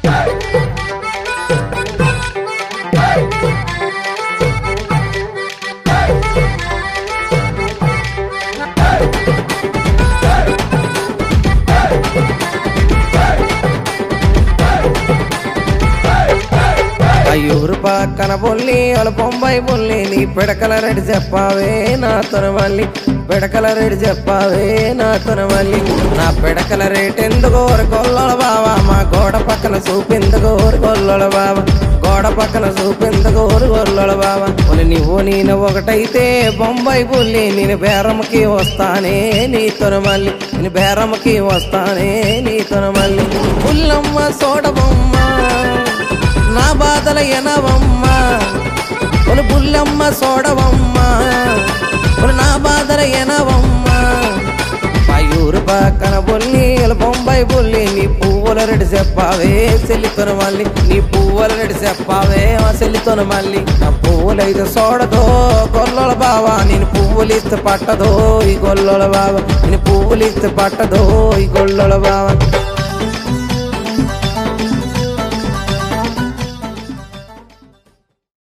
ఊరు పక్కన బొల్లి వాళ్ళ బొంబాయి బొల్లి నీ పిడకల రెడ్డి చెప్పావే నాతోన మళ్ళీ పిడకల రెడ్డి చెప్పావే నాతోన మళ్ళీ నా పిడకల రేట్ ఎందుకు గొల్లల బావా మా గోడ పక్కన చూపిందుకు గొల్లల బావా గోడ పక్కన చూపిందుకు గొల్లల బావా నువ్వు నేను ఒకటైతే బొంబాయి బొల్లి నేను బేరమ్మకి వస్తానే నీతోన మళ్ళీ నేను బేరమ్మకి వస్తానే నీతోన మళ్ళీ పుల్లమ్మ సోడబొమ్మ నా బాధల ఎనవమ్మ బుల్లమ్మ సోడవమ్మ నా బాధల ఎనవమ్మ పయూరు పక్కన బొల్లి బొంబాయి బొల్లి నీ పువ్వుల రెడ్డి చెప్పావే చెల్లితోన మళ్ళీ నీ పువ్వుల రెడ్డి చెప్పావే ఆ చెల్లితోన మళ్ళీ నా పువ్వులైతే సోడదో గొల్లల బావా నేను పువ్వులు ఇస్తే పట్టదో ఈ గొల్లల బావ నేను పువ్వులు ఇస్తే పట్టదో ఈ గొల్లల బావ